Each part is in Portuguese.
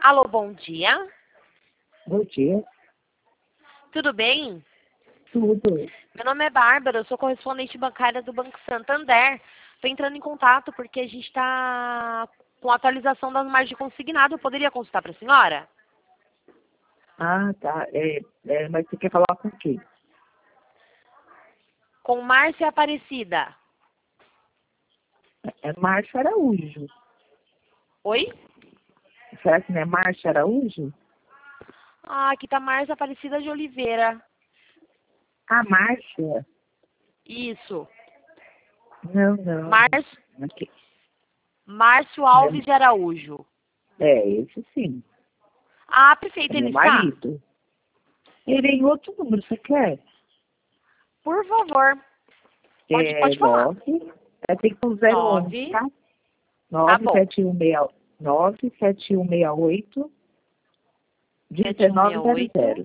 Alô, bom dia. Bom dia. Tudo bem? Tudo. Meu nome é Bárbara, eu sou correspondente bancária do Banco Santander. Estou entrando em contato porque a gente está com a atualização das margens de consignado. Eu poderia consultar para a senhora? Ah, tá. Mas você quer falar com quem? Com Márcia Aparecida. É Márcia Araújo. Oi? Será que não é Márcia Araújo? Ah, aqui está Márcia Aparecida de Oliveira. Ah, Márcia? Isso. Não. Aqui. Márcio Alves de Araújo. Esse sim. Ah, É perfeito, meu ele está. marido. Ele é em outro número, você quer? Por favor, pode falar. 9. Tem com 011, 9, tá? tá bom. 97168 7168 1900.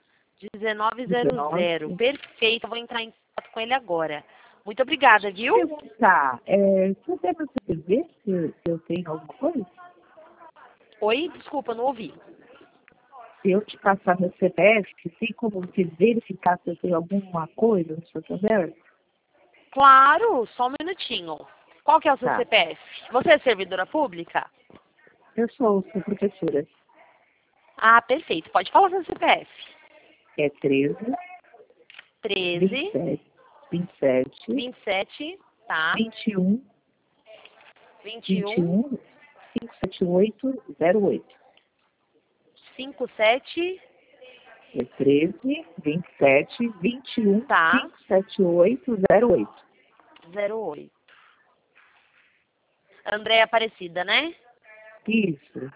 1900. 19. Perfeito, eu vou entrar em contato com ele agora. Muito obrigada, viu? Perguntar, você deve saber se eu tenho alguma coisa? Oi, desculpa, não ouvi. Se eu te passar meu CPF, tem como você verificar se eu tenho alguma coisa no seu Santander? Claro, só um minutinho. Qual que é o seu Tá. CPF? Você é servidora pública? Eu sou professora. Ah, perfeito. Pode falar seu CPF. É 13, 13, 27, 27, 27, tá? 21, 21, 21, 57808. 57, É 13, 27, 21, tá? 57808. 08. Andréia Aparecida, né? Isso.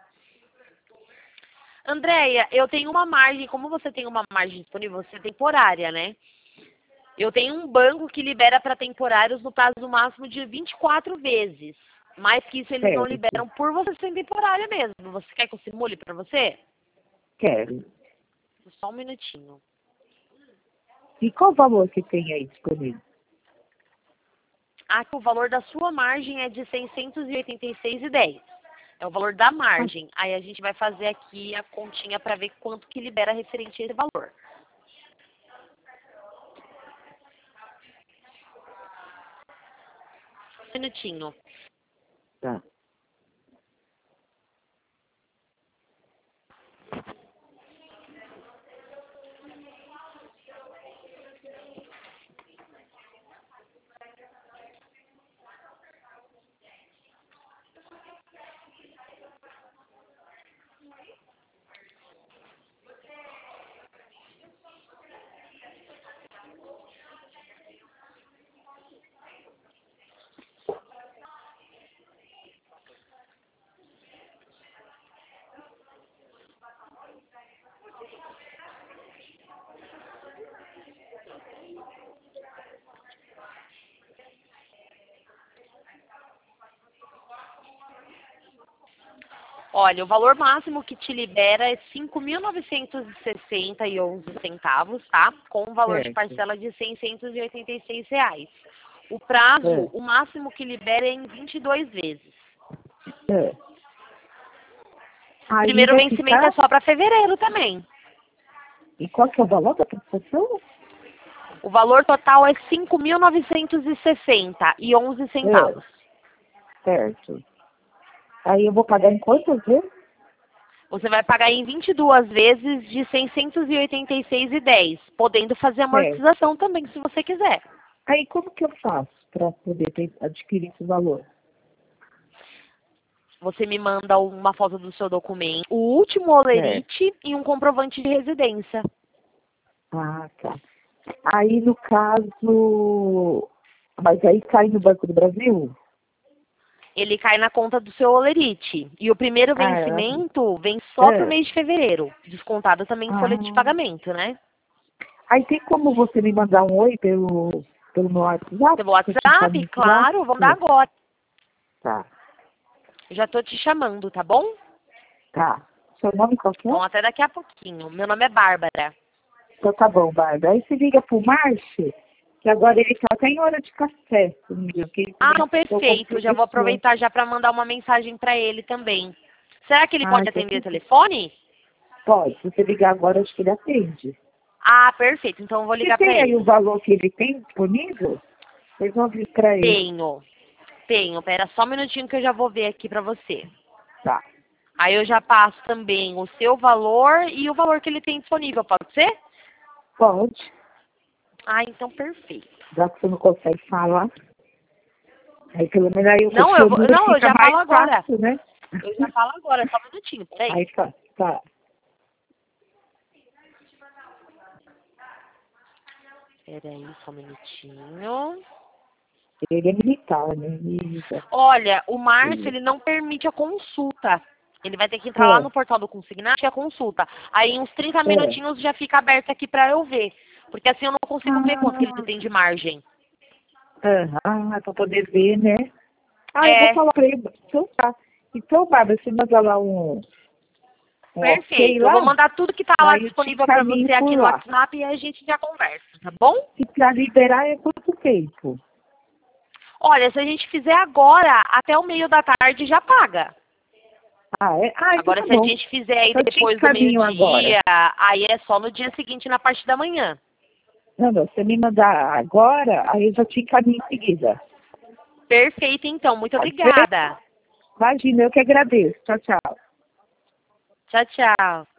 Andréia, eu tenho uma margem, como você tem uma margem disponível, você é temporária, né? Eu tenho um banco que libera para temporários no prazo máximo de 24 vezes. Mais que isso eles não Certo. liberam por você ser temporária mesmo. Você quer que eu simule para você? Quero. Só um minutinho. E qual o valor que tem aí disponível? Aqui o valor da sua margem é de R$ 686,10. É o valor da margem. Aí a gente vai fazer aqui a continha para ver quanto que libera referente a esse valor. Um minutinho. Tá. Olha, o valor máximo que te libera é R$ 5.960,11, tá? Com um valor de Certo. parcela de R$ 686 reais. O prazo, o máximo que libera é em 22 vezes. É. Aí Primeiro vai vencimento ficar... é só para fevereiro também. E qual que é o valor da prestação? O valor total é R$ 5.960,11. Certo. Aí eu vou pagar em quantas vezes? Você vai pagar em 22 vezes de R$ 686,10, podendo fazer Certo. amortização também, se você quiser. Aí como que eu faço para poder adquirir esse valor? Você me manda uma foto do seu documento, o último Certo. olerite e um comprovante de residência. Ah, tá. Aí no caso... Mas aí cai no Banco do Brasil? Ele cai na conta do seu olerite. E o primeiro Ah, vencimento vem só pro é. mês de fevereiro. Descontado também em folha de Ah. pagamento, né? Aí tem como você me mandar um oi pelo meu WhatsApp? Pelo Pra eu te WhatsApp, encaminhar? claro, vamos dar agora. Tá, Eu já tô te chamando, tá bom? tá. Seu nome qual que é? Então até daqui a pouquinho. Meu nome é Bárbara. Então tá bom, Bárbara. Aí você liga pro Márcio, que agora ele tá até em hora de café comigo. Que ele Ah, também não, ficou como perfeito. Já vou professor. aproveitar já para mandar uma mensagem para ele também. Será que ele pode então atender o telefone? pode. Se você ligar agora, acho que ele atende. Ah, perfeito. Então eu vou Você ligar para tem aí ele. o valor que ele tem disponível? Vocês vão vir para ele. Tenho. Pera só um minutinho que eu já vou ver aqui para você. Tá. Aí eu já passo também o seu valor e o valor que ele tem disponível, pode ser? Pode. Ah, então perfeito. Já que você não consegue falar. Aí pelo menos aí o Não, eu já falo agora. fácil, né? Eu já falo agora, só um minutinho, peraí. Aí tá. Peraí, só um minutinho. Ele é militar, né? Isso. Olha, o Márcio, ele não permite a consulta. Ele vai ter que entrar lá no portal do consignado e a consulta. Aí, em uns 30 minutinhos já fica aberto aqui pra eu ver. Porque assim eu não consigo ver quanto que ele tem de margem. Pra poder ver, né? Eu vou falar pra ele. Então tá. Então, Bárbara, você manda lá um Perfeito. ok lá? Eu vou mandar tudo que tá lá Aí eu te disponível pra encaminho você aqui por no lá. WhatsApp e a gente já conversa, tá bom? E pra liberar é quanto tempo? Olha, se a gente fizer agora, até o meio da tarde já paga. É? Então Agora, tá se a bom. gente fizer aí Então, eu te depois do encaminho meio-dia, agora. aí é só no dia seguinte, na parte da manhã. Não, você me mandar agora, aí eu já te encaminho em seguida. Perfeito, então. Muito Pode ser? obrigada. Imagina, eu que agradeço. Tchau, tchau. Tchau, tchau.